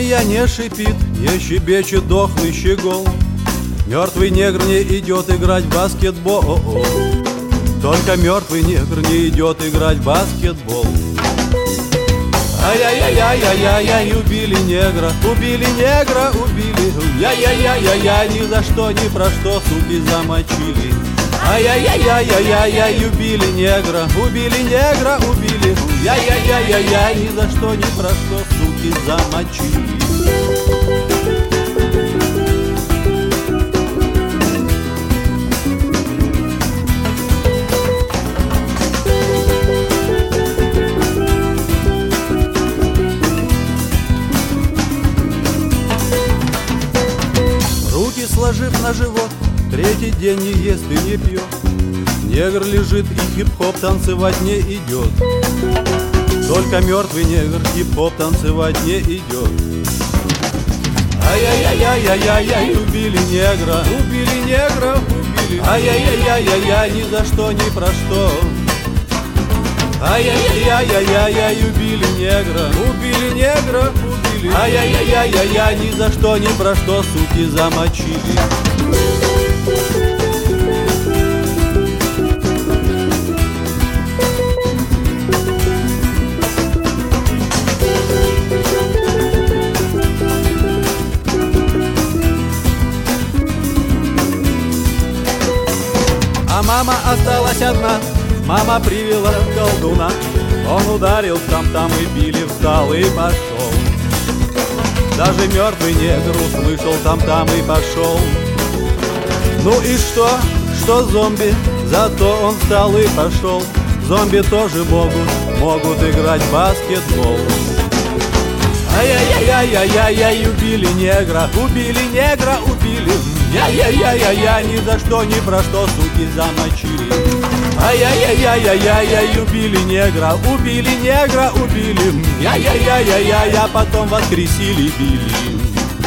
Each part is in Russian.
Змея не шипит, не щебечет дохлый щегол. Мертвый негр не идет играть в баскетбол. Только мертвый негр не идет играть в баскетбол. Ай-яй-яй-яй-яй-яй, убили негра, убили негра, убили. Яй-яй-яй-яй-яй, ни за что, ни про что, суки, замочили. Ай-яй-яй-яй-яй-яй, убили негра, убили негра, убили. Яй-яй-яй-яй-яй, ни за что, ни про что, суки, замочили. Сложив на живот, третий день не ест и не пьет. Негр лежит и хип-хоп танцевать не идет. Только мертвый негр хип-хоп танцевать не идет. Ай-яй-яй-яй-яй-яй, убили негра, убили негра, убили. Ай-яй-яй-яй-яй, ни за что, ни про что. Ай-яй-яй-яй-яй-яй, убили негра, убили негра, убили. Ай-яй-яй-яй-яй, ни за что, ни про что, суки, замочили. А мама осталась одна. Мама привела колдуна, он ударил там и били, встал и пошел. Даже мертвый негр услышал там и пошел. Ну и что зомби, зато он встал и пошел. Зомби тоже могут играть в баскетбол. Ай-яй-яй-яй-яй-яй, убили негра, убили негра, убили. Яй-яй-яй-яй-яй, ни за что, ни про что, суки, замочили. Ай-яй-яй-яй-яй-яй, убили негра, убили негра, убили. Яй-яй-яй-яй-яй, а потом воскресили, били.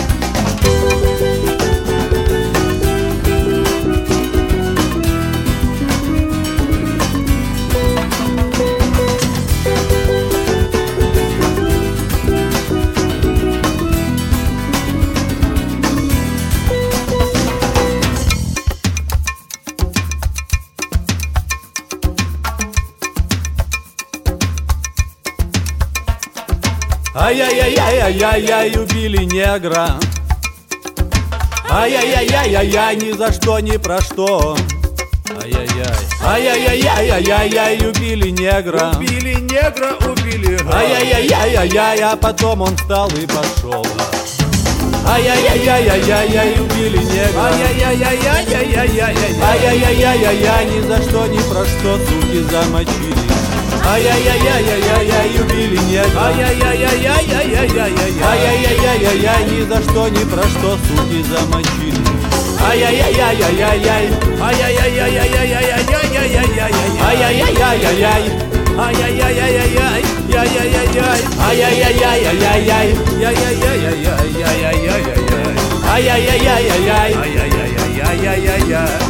Ай-яй-яй-яй-яй-яй, убили негра. Ай-яй-яй-яй-яй-яй, ни за что, ни про что. Ай-яй-яй. Ай-яй-яй-яй-яй-яй, убили негра. Убили негра, убили. Ай-яй-яй-яй-яй, а потом он встал и пошел. Ай-яй-яй-яй-яй-яй, убили негра. Ай-яй-яй-яй-яй-яй-яй-яй. Ай-яй-яй-яй-яй-яй, ни за что, ни про что, суки, замочили. Ай-яй-яй-яй-яй-яй, убили негра. Ай-яй-яй-яй-яй-яй-яй-яй. Ай-яй-яй-яй-яй, ни за что, ни про что, суки, замочили. Ай-яй-яй-яй-яй-яй. Ай-яй-яй-яй-яй-яй-яй-яй-яй-яй. Ай-яй-яй-яй-яй. Ай-яй-яй-яй-яй-яй-яй-яй-яй. Ай-яй-яй-яй-яй-яй. Яй-яй-яй-яй-яй-яй-яй-яй. Ай-яй-яй-яй-яй. Ай-яй-яй-яй-яй-яй-яй.